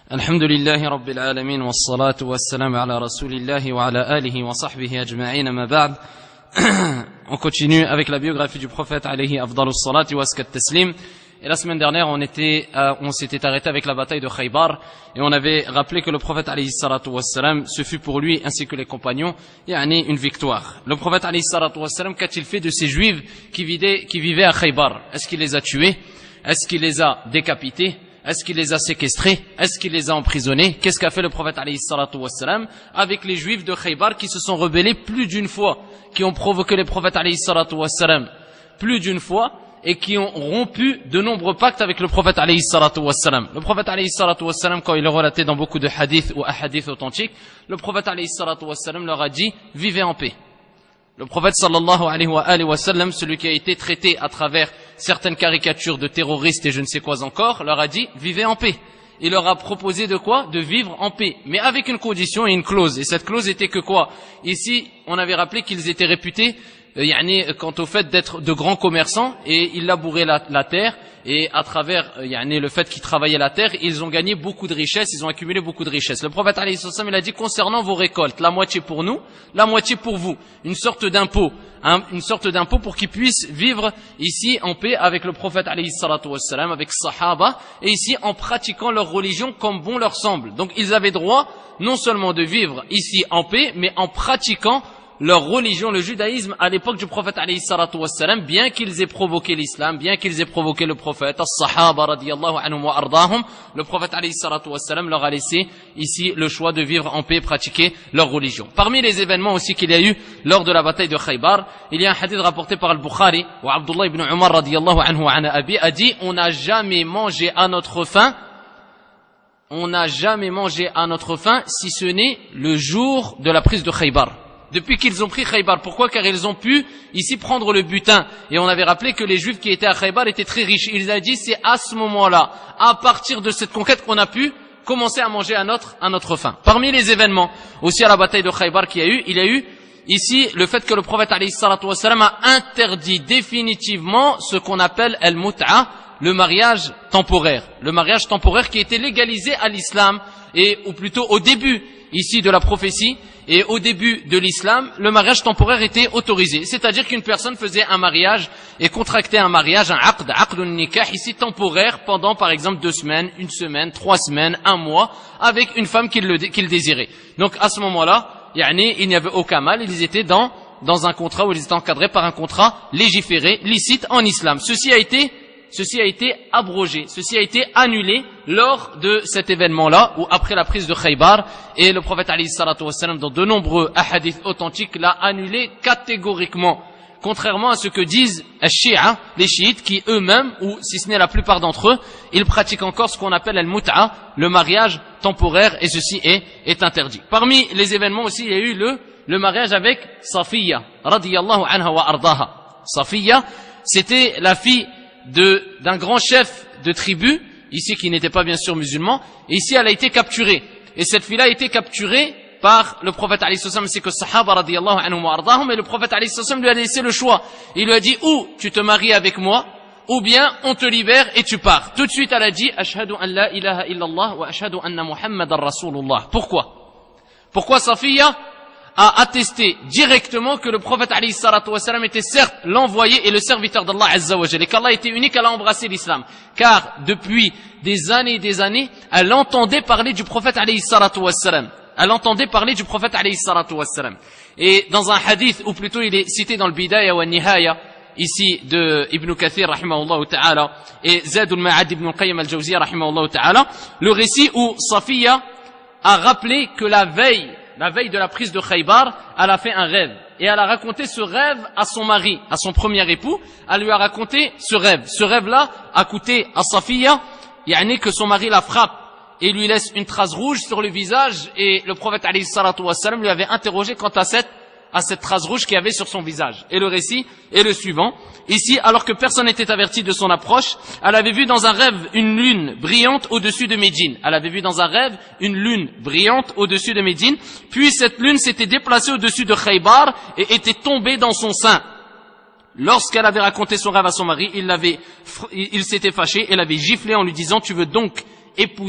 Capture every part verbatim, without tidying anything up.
الحمد لله رب العالمين والصلاة والسلام على رسول الله وعلى آله وصحبه أجمعين ما بعد. On continue avec la biographie du prophète alayhi afdalus salati wa askat taslim. Et la semaine dernière, on était, euh, on s'était arrêté avec la bataille de Khaybar et on avait rappelé que le prophète alayhi salatu wassalam, ce fut pour lui ainsi que les compagnons, yani une victoire. Le prophète alayhi salatu wassalam, qu'a-t-il fait de ces juifs qui vivaient, qui vivaient à Khaybar? Est-ce qu'il les a tués? Est-ce qu'il les a décapités? Est-ce qu'il les a séquestrés? Est-ce qu'il les a emprisonnés? Qu'est-ce qu'a fait le prophète alayhi salatu wassalam avec les juifs de Khaybar qui se sont rebellés plus d'une fois, qui ont provoqué le prophète alayhi salatu wassalam plus d'une fois et qui ont rompu de nombreux pactes avec le prophète alayhi salatu wassalam. Le prophète alayhi salatu wassalam, quand il est relaté dans beaucoup de hadiths ou ahadiths authentiques, le prophète alayhi salatu wassalam leur a dit « Vivez en paix ». Le prophète sallallahu alayhi wa, alayhi wa sallam, celui qui a été traité à travers certaines caricatures de terroristes et je ne sais quoi encore, leur a dit « Vivez en paix ». Il leur a proposé de quoi? De vivre en paix, mais avec une condition et une clause. Et cette clause était que quoi? Ici, on avait rappelé qu'ils étaient réputés euh, yani, quant au fait d'être de grands commerçants et ils labouraient la, la terre et à travers euh, yani, le fait qu'ils travaillaient la terre, ils ont gagné beaucoup de richesses, ils ont accumulé beaucoup de richesses. Le prophète alayhi salam, il a dit concernant vos récoltes, la moitié pour nous, la moitié pour vous, une sorte d'impôt. Hein, une sorte d'impôt pour qu'ils puissent vivre ici en paix avec le prophète alayhi salatu wassalam, avec sahaba, et ici en pratiquant leur religion comme bon leur semble. Donc ils avaient droit non seulement de vivre ici en paix, mais en pratiquant leur religion, le judaïsme à l'époque du prophète alayhi salatu wassalam, bien qu'ils aient provoqué l'islam, bien qu'ils aient provoqué le prophète, as-sahaba radiyallahu anhum wa ardahum, le prophète alayhi salatu wassalam leur a laissé ici le choix de vivre en paix et pratiquer leur religion. Parmi les événements aussi qu'il y a eu lors de la bataille de Khaybar, il y a un hadith rapporté par al-Bukhari, où Abdullah ibn Umar radiyallahu anhu wa ana abi a dit, on n'a jamais mangé à notre faim, on n'a jamais mangé à notre faim si ce n'est le jour de la prise de Khaybar. Depuis qu'ils ont pris Khaybar. Pourquoi? Car ils ont pu ici prendre le butin. Et on avait rappelé que les Juifs qui étaient à Khaybar étaient très riches. Il a dit c'est à ce moment-là, à partir de cette conquête, qu'on a pu commencer à manger à notre, à notre faim. Parmi les événements, aussi à la bataille de Khaybar qu'il y a eu, il y a eu ici le fait que le prophète alayhi salatu wassalam a interdit définitivement ce qu'on appelle al-mut'a, le mariage temporaire. Le mariage temporaire qui était légalisé à l'islam, et ou plutôt au début ici de la prophétie, et au début de l'islam, le mariage temporaire était autorisé. C'est-à-dire qu'une personne faisait un mariage et contractait un mariage, un aqd, aqdun nikah, ici temporaire, pendant par exemple deux semaines, une semaine, trois semaines, un mois, avec une femme qu'il le, qu'il désirait. Donc à ce moment-là, yani, il n'y avait aucun mal, ils étaient dans, dans un contrat où ils étaient encadrés par un contrat légiféré, licite en islam. Ceci a été Ceci a été abrogé, ceci a été annulé lors de cet événement-là, ou après la prise de Khaybar, et le prophète alayhi salatu wassalam, dans de nombreux hadiths authentiques, l'a annulé catégoriquement, contrairement à ce que disent les chiites, les chiites qui eux-mêmes, ou si ce n'est la plupart d'entre eux, ils pratiquent encore ce qu'on appelle al-mut'a, le mariage temporaire, et ceci est, est interdit. Parmi les événements aussi, il y a eu le, le mariage avec Safiya, radiyallahu anha wa ardaha. Safiya, c'était la fille de d'un grand chef de tribu, ici qui n'était pas bien sûr musulman, et ici elle a été capturée. Et cette fille-là a été capturée par le prophète alayhi sallam, c'est que sahaba radiyallahu anhum wa ardahum, et le prophète alayhi sallam lui a laissé le choix. Il lui a dit, ou tu te maries avec moi, ou bien on te libère et tu pars. Tout de suite elle a dit, ashhadu an la ilaha illallah wa ashhadu anna muhammadan rasulullah. Pourquoi? Pourquoi Safiya a attesté directement que le prophète alayhi salatu wassalam était certes l'envoyé et le serviteur d'Allah azza wa jalla, et qu'Allah était unique, elle a embrassé l'islam. Car depuis des années et des années, elle entendait parler du prophète alayhi salatu wassalam. Elle entendait parler du prophète alayhi salatu wassalam. Et dans un hadith, ou plutôt il est cité dans le Bidaya wa Nihaya, ici de Ibn Kathir rahimahullah ta'ala, et Zad al-Ma'ad ibn al-Qayyim al-Jawziyya rahimahullah ta'ala, le récit où Safiya a rappelé que la veille La veille de la prise de Khaybar, elle a fait un rêve. Et elle a raconté ce rêve à son mari, à son premier époux. Elle lui a raconté ce rêve. Ce rêve-là a coûté à Safiya, yani que son mari la frappe et lui laisse une trace rouge sur le visage. Et le prophète alayhi salatu wassalam lui avait interrogé quant à cette, à cette trace rouge qu'il y avait sur son visage. Et le récit est le suivant. Ici, alors que personne n'était averti de son approche, elle avait vu dans un rêve une lune brillante au-dessus de Médine. Elle avait vu dans un rêve une lune brillante au-dessus de Médine. Puis cette lune s'était déplacée au-dessus de Khaybar et était tombée dans son sein. Lorsqu'elle avait raconté son rêve à son mari, il l'avait, il s'était fâché et l'avait giflé en lui disant, tu veux donc épouser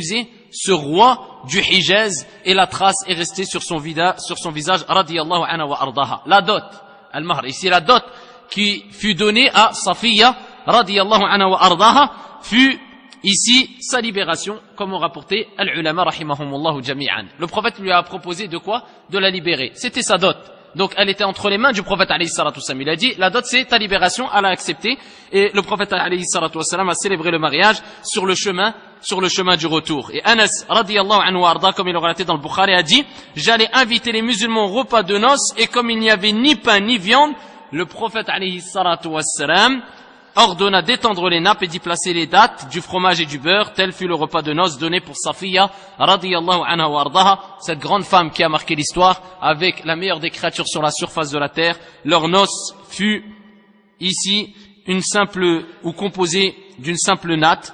ce roi du Hijaz, et la trace est restée sur son, vida, sur son visage, radiyallahu anha wa ardaha. La dot, al-mahr, ici la dot qui fut donnée à Safiya, radiyallahu anha wa ardaha, fut ici sa libération, comme ont rapporté al-ulama rahimahumullahu jami'an. Le prophète lui a proposé de quoi? De la libérer. C'était sa dot. Donc elle était entre les mains du prophète alayhi salatu wassalam. Il a dit, la dot c'est ta libération, elle a accepté, et le prophète alayhi salatu wassalam a célébré le mariage sur le chemin, sur le chemin du retour. Et Anas radiyallahu anhu arda, comme il aura été dans le Bukhari, a dit, j'allais inviter les musulmans au repas de noces, et comme il n'y avait ni pain ni viande, le prophète alayhi salatu wassalam ordonna d'étendre les nappes et d'y placer les dattes, du fromage et du beurre. Tel fut le repas de noces donné pour Safiya, radiyallahu anha wa ardaha, cette grande femme qui a marqué l'histoire avec la meilleure des créatures sur la surface de la terre. Leur noce fut ici une simple, ou composée d'une simple natte,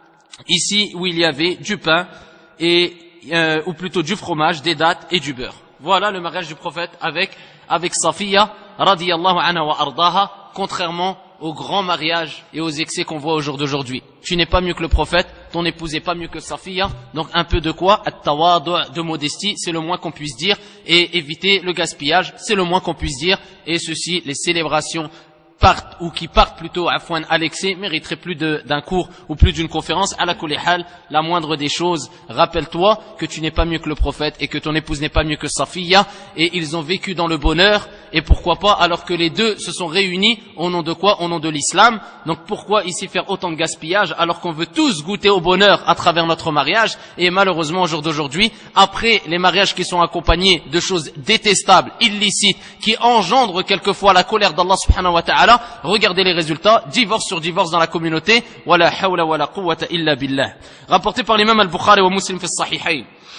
ici où il y avait du pain et, euh, ou plutôt du fromage, des dattes et du beurre. Voilà le mariage du prophète avec, avec Safiya, radiyallahu anha wa ardaha, contrairement au grand mariage et aux excès qu'on voit au jour d'aujourd'hui. Tu n'es pas mieux que le prophète, ton épouse n'est pas mieux que Safiya, donc un peu de quoi? At-tawadu', de modestie, c'est le moins qu'on puisse dire, et éviter le gaspillage, c'est le moins qu'on puisse dire, et ceci, les célébrations partent, ou qui partent plutôt afouan à l'excès, mériteraient plus d'un cours ou plus d'une conférence. À la kulli hal, la moindre des choses, rappelle-toi que tu n'es pas mieux que le prophète et que ton épouse n'est pas mieux que Safiya, et ils ont vécu dans le bonheur, et pourquoi pas, alors que les deux se sont réunis au nom de quoi? Au nom de l'islam. Donc pourquoi ici faire autant de gaspillage alors qu'on veut tous goûter au bonheur à travers notre mariage? Et malheureusement au jour d'aujourd'hui, après les mariages qui sont accompagnés de choses détestables, illicites, qui engendrent quelquefois la colère d'Allah subhanahu wa ta'ala, regardez les résultats, divorce sur divorce dans la communauté, wala hawla wala quwwata illa billah. Rapporté par l'imam al-Bukhari wa Muslim fi as-sahihayn.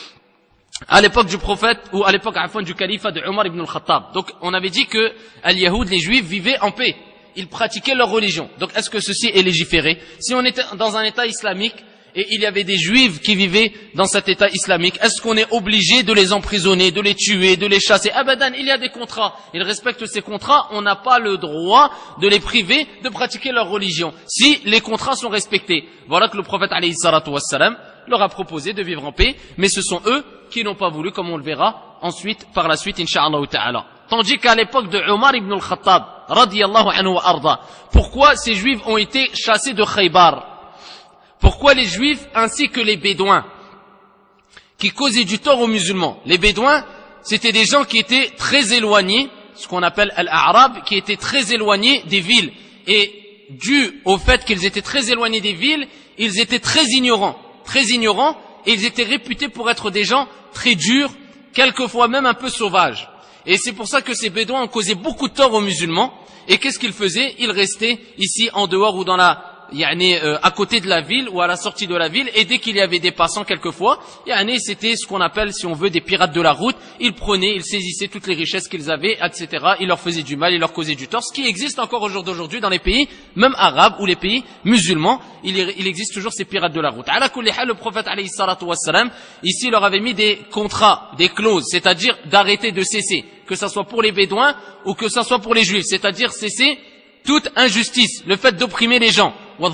À l'époque du prophète, ou à l'époque à la fin du califat de Omar ibn al-Khattab. Donc on avait dit que al-Yahoud, les Juifs, vivaient en paix. Ils pratiquaient leur religion. Donc est-ce que ceci est légiféré? Si on était dans un état islamique et il y avait des Juifs qui vivaient dans cet état islamique, est-ce qu'on est obligé de les emprisonner, de les tuer, de les chasser? Abadan, il y a des contrats. Ils respectent ces contrats, on n'a pas le droit de les priver de pratiquer leur religion, si les contrats sont respectés. Voilà que le prophète alayhi salatu wassalam leur a proposé de vivre en paix, mais ce sont eux qui n'ont pas voulu, comme on le verra ensuite, par la suite, incha'Allah ta'ala. Tandis qu'à l'époque de Omar ibn al-Khattab, radiyallahu anhu wa arda, pourquoi ces Juifs ont été chassés de Khaybar? Pourquoi les Juifs ainsi que les Bédouins qui causaient du tort aux musulmans? Les Bédouins, c'était des gens qui étaient très éloignés, ce qu'on appelle al-A'rab, qui étaient très éloignés des villes. Et dû au fait qu'ils étaient très éloignés des villes, ils étaient très ignorants, très ignorants, et ils étaient réputés pour être des gens très durs, quelquefois même un peu sauvages. Et c'est pour ça que ces Bédouins ont causé beaucoup de tort aux musulmans. Et qu'est-ce qu'ils faisaient? Ils restaient ici en dehors ou dans la Yani, euh, à côté de la ville ou à la sortie de la ville, et dès qu'il y avait des passants quelquefois, yani, c'était ce qu'on appelle, si on veut, des pirates de la route. Ils prenaient, ils saisissaient toutes les richesses qu'ils avaient, et cetera. Ils leur faisaient du mal, ils leur causaient du tort, ce qui existe encore au jour d'aujourd'hui dans les pays, même arabes ou les pays musulmans, il, il existe toujours ces pirates de la route. Ala kulli hal, le prophète alayhi salatu wassalam, ici, leur avait mis des contrats, des clauses, c'est-à-dire d'arrêter de cesser, que ça soit pour les Bédouins ou que ça soit pour les Juifs, c'est-à-dire cesser toute injustice, le fait d'opprimer les gens. On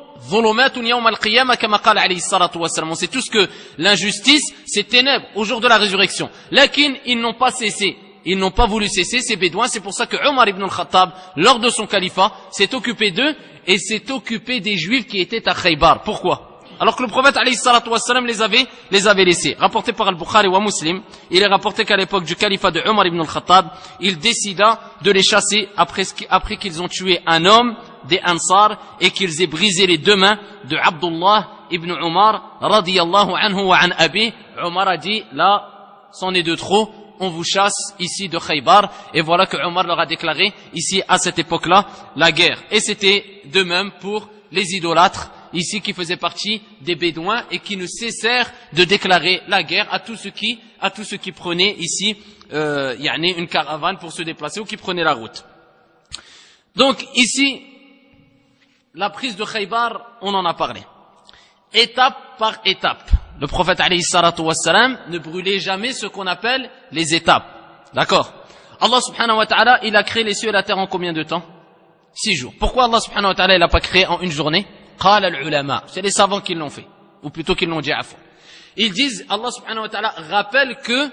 sait tous que l'injustice, c'est ténèbres au jour de la résurrection. Lakin, ils n'ont pas cessé. Ils n'ont pas voulu cesser, ces Bédouins. C'est pour ça que Omar ibn al-Khattab, lors de son califat, s'est occupé d'eux et s'est occupé des Juifs qui étaient à Khaybar. Pourquoi? Alors que le prophète alayhi salatu wassalam les avait, les avait laissés. Rapporté par al-Bukhari wa Muslim, il est rapporté qu'à l'époque du califat de Omar ibn al-Khattab, il décida de les chasser après, après qu'ils ont tué un homme des Ansar et qu'ils aient brisé les deux mains de Abdullah ibn Omar radiyallahu anhu wa an abi. Omar a dit, là, c'en est de trop, on vous chasse ici de Khaybar. Et voilà que Omar leur a déclaré ici à cette époque-là la guerre. Et c'était de même pour les idolâtres ici qui faisaient partie des Bédouins et qui ne cessèrent de déclarer la guerre à tous ceux qui, à tous ceux qui prenaient ici, euh, yani une caravane pour se déplacer ou qui prenaient la route. Donc ici, la prise de Khaybar, on en a parlé. Étape par étape. Le prophète alayhi salatu wassalam ne brûlait jamais ce qu'on appelle les étapes. D'accord? Allah subhanahu wa ta'ala, il a créé les cieux et la terre en combien de temps? Six jours. Pourquoi Allah subhanahu wa ta'ala, il l'a pas créé en une journée? Qala al-ulama. C'est les savants qui l'ont fait. Ou plutôt qui l'ont dit à fond. Ils disent, Allah subhanahu wa ta'ala rappelle que,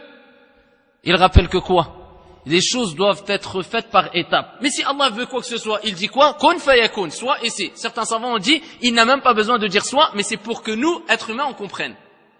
il rappelle que quoi? Les choses doivent être faites par étapes. Mais si Allah veut quoi que ce soit, il dit quoi? Kun fayakun, soit et c'est. Certains savants ont dit, il n'a même pas besoin de dire soit, mais c'est pour que nous, êtres humains, on comprenne.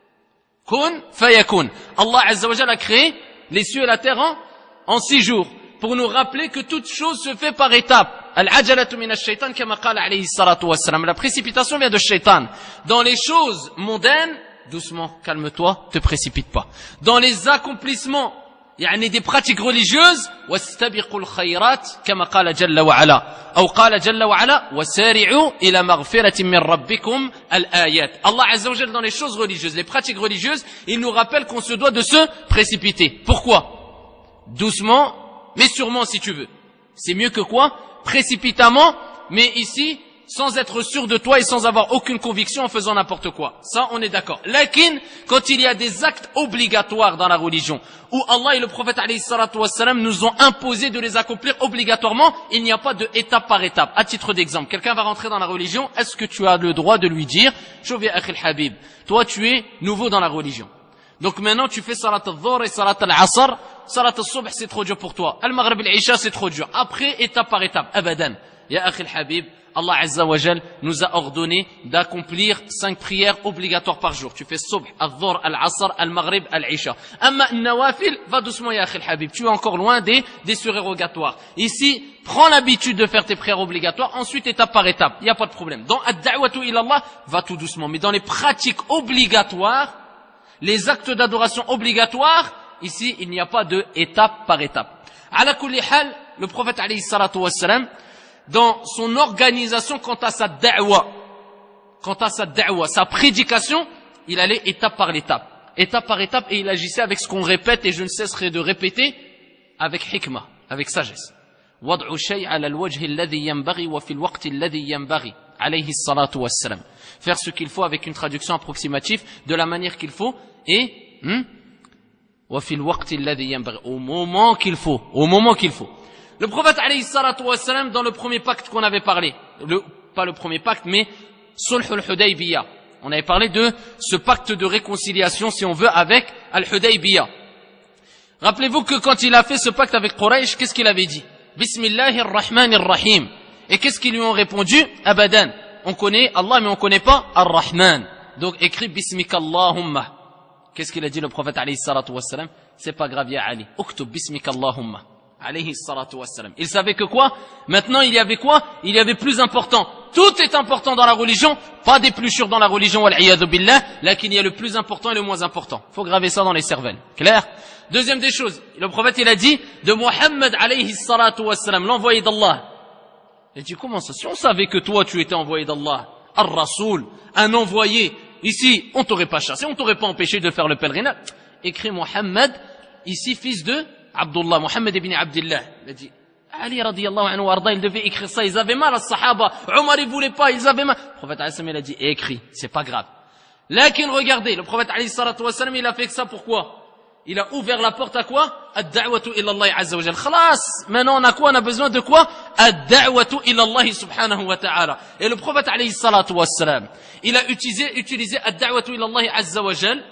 Kun fayakun. Allah azza wa jalla a créé les cieux et la terre en, en six jours, pour nous rappeler que toute chose se fait par étapes. Al-ajalatu min ash-shaytan kama qala alayhi salatu wassalam. La précipitation vient de shaitan. Dans les choses mondaines, doucement, calme-toi, te précipite pas. Dans les accomplissements, يعني des pratiques religieuses, واستبقوا الخيرات كما قال جل وعلا أو قال جل وعلا وسارعوا إلى مغفرة من ربكم الآيات. Allah Azza wa Jalla dans les choses religieuses, les pratiques religieuses, il nous rappelle qu'on se doit de se précipiter. Pourquoi? Doucement, mais sûrement si tu veux. C'est mieux que quoi? Précipitamment, mais ici, sans être sûr de toi et sans avoir aucune conviction en faisant n'importe quoi. Ça, on est d'accord. Lakin, quand il y a des actes obligatoires dans la religion, où Allah et le prophète alayhi salatu wassalam nous ont imposé de les accomplir obligatoirement, il n'y a pas de étape par étape. À titre d'exemple, quelqu'un va rentrer dans la religion, est-ce que tu as le droit de lui dire, Chouvi akhil habib, toi tu es nouveau dans la religion. Donc maintenant tu fais salat al-dhuhr et salat al-asr, salat al-subh c'est trop dur pour toi, al-maghrib al-isha c'est trop dur. Après, étape par étape, abadan. Ya akhil habib, Allah Azza wa Jal nous a ordonné d'accomplir cinq prières obligatoires par jour. Tu fais subh, al-dhuhr, al-asr, al-maghrib, al-isha. Amma al-nawafil, va doucement ya akhil habib. Tu es encore loin des, des surérogatoires. Ici, prends l'habitude de faire tes prières obligatoires, ensuite étape par étape. Il n'y a pas de problème. Dans ad-da'watu ila Allah, va tout doucement. Mais dans les pratiques obligatoires, les actes d'adoration obligatoires, ici, il n'y a pas de étape par étape. Ala kulli hal, le prophète alayhi salatu wassalam, dans son organisation quant à sa da'wa, quant à sa da'wa, sa prédication, il allait étape par étape, étape par étape, et il agissait avec ce qu'on répète, et je ne cesserai de répéter, avec hikmah, avec sagesse. وضع الشيء على الوجه الذي ينبغي وفي الوقت الذي ينبغي عليه الصلاة والسلام. Faire ce qu'il faut avec une traduction approximative, de la manière qu'il faut, et hmm, وفي الوقت الذي ينبغي, au moment qu'il faut, au moment qu'il faut. Le prophète alayhi salatu wassalam, dans le premier pacte qu'on avait parlé, le, pas le premier pacte, mais Sulh al-Hudaybiyah. On avait parlé de ce pacte de réconciliation, si on veut, avec al-Hudaybiyah. Rappelez-vous que quand il a fait ce pacte avec Quraysh, qu'est-ce qu'il avait dit? Bismillahir Rahmanir Rahim. Et qu'est-ce qu'ils lui ont répondu? Abadan. On connaît Allah, mais on connaît pas Ar-Rahman. Donc écrit Bismikallahumma. Qu'est-ce qu'il a dit le prophète alayhi salatu wassalam? C'est pas grave, ya Ali. Uktub Bismikallahumma. Alayhi salatu wassalam. Il savait que quoi? Maintenant, il y avait quoi? Il y avait plus important. Tout est important dans la religion, pas des plus sûrs dans la religion, wal iyadu billah, là qu'il y a le plus important et le moins important. Faut graver ça dans les cervelles. Clair? Deuxième des choses, le prophète il a dit de Muhammad alayhi salatu wassalam, l'envoyé d'Allah. Il a dit comment ça? Si on savait que toi tu étais envoyé d'Allah, ar-Rasoul, un envoyé, ici on t'aurait pas chassé, on t'aurait pas empêché de faire le pèlerinage. Écrit Muhammad, ici fils de Abdullah, Muhammad ibn Abdillah. Il a dit, Ali radiyallahu anhu warda, il devait écrire ça, ils avaient mal à Sahaba, Omar il voulait pas, ils avaient mal. Le prophète alayhi salam il a dit, écrit, c'est pas grave. Lakin regardez, le prophète alayhi salatu wassalam il a fait que ça pourquoi? Il a ouvert la porte à quoi? Ad-da'watu ila Allah azza wa jal. Khalas, maintenant on a quoi? On a besoin de quoi? Ad-da'watu ila Allah subhanahu wa ta'ala. Et le prophète alayhi salatu wassalam, il a utilisé, utilisé ad-da'watu ila Allah azza wa jal,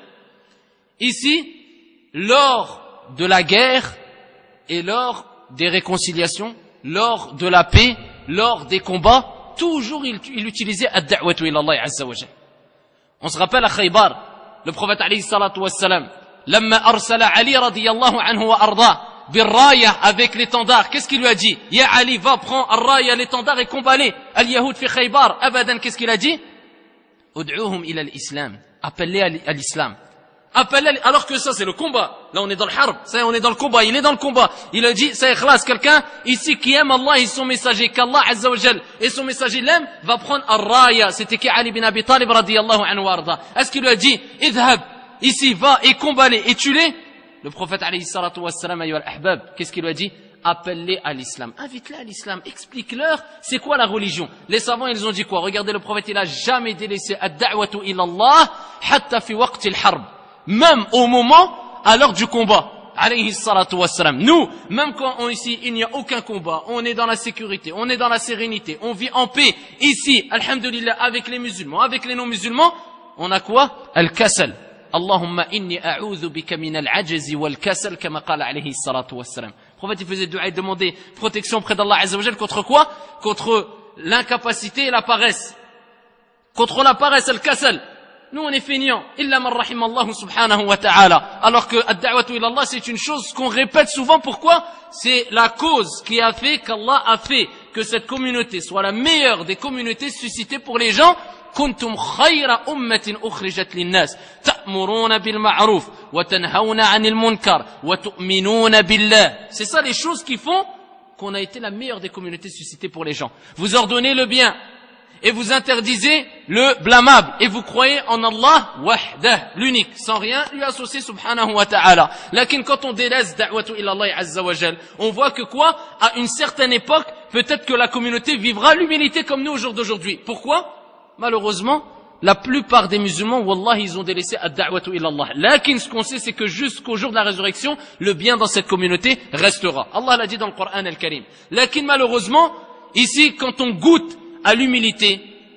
ici, lors de la guerre et lors des réconciliations, lors de la paix, lors des combats, toujours il, il utilisait ad-da'watu ila Allah azza wa jal. On se rappelle à Khaybar, le prophète alayhi salatu wassalam, لما أرسل علي رضي الله عنه وأرضاه بالراية avec l'étendard, qu'est-ce qu'il lui a dit? Ya Ali, va prends الراية, l'étendard et combat-les. Al-Yahoud fi Khaybar, abadan, qu'est-ce qu'il a dit? Ud'uhum ila al-Islam, appelle-les à l'islam. Appelle-les, alors que ça c'est le combat. Là on est dans le harb, ça on est dans le combat, il est dans le combat. Il a dit, ça est khlas, quelqu'un ici qui aime Allah et son messager, qu'Allah azza wa jal et son messager l'aime, va prendre al-Raya. C'était qui? Ali bin Abi Talib radiyallahu anhu wa arda. Est-ce qu'il lui a dit, idhab, ici, va et combat-les et tue-les? Le prophète alayhi salatu wassalam, ayyuha al-ahbab, qu'est-ce qu'il lui a dit? Appelle-les à l'islam. Invite-les à l'islam. Explique-leur c'est quoi la religion. Les savants, ils ont dit quoi? Regardez, le prophète, il a jamais délaissé ad-da'watu ila Allah hatta fi waqti al-harb. Même au moment, à l'heure du combat. Alayhi salatu wassalam. Nous, même quand on, ici, il n'y a aucun combat, on est dans la sécurité, on est dans la sérénité, on vit en paix. Ici, alhamdulillah, avec les musulmans, avec les non-musulmans, on a quoi? Al-kasal. Allahumma inni a'udhu bika min al-'ajzi wal-kasal kama qala alayhi salatu wassalam. Le prophète il faisait dua et demandait protection auprès d'Allah Azza wa Jal contre quoi? Contre l'incapacité et la paresse. Contre la paresse, al-kasal. Nous on est feignants, illa man rahim Allah subhanahu wa ta'ala. Alors que ad-da'watu ila Allah c'est une chose qu'on répète souvent. Pourquoi? C'est la cause qui a fait qu'Allah a fait que cette communauté soit la meilleure des communautés suscitées pour les gens. كنتم خير أمة أخرجت للناس تأمرون بالمعروف وتنهون عن المنكر وتؤمنون بالله. C'est ça les choses qui font qu'on a été la meilleure des communautés suscitées pour les gens. Vous ordonnez le bien et vous interdisez le blâmable et vous croyez en Allah wahdah, l'unique, sans rien lui associer subhanahu wa ta'ala. Lakin quand on délaisse da'watu ila Allah azza wa jal, on voit que quoi? À une certaine époque, peut-être que la communauté vivra l'humilité comme nous au jour d'aujourd'hui. Pourquoi? Malheureusement, la plupart des musulmans, wallah, ils ont délaissé ad-da'watu ila Allah. Lakin ce qu'on sait, c'est que jusqu'au jour de la résurrection, le bien dans cette communauté restera. Allah l'a dit dans le Coran al-Karim. Lakin malheureusement, ici, quand on goûte à l'humilité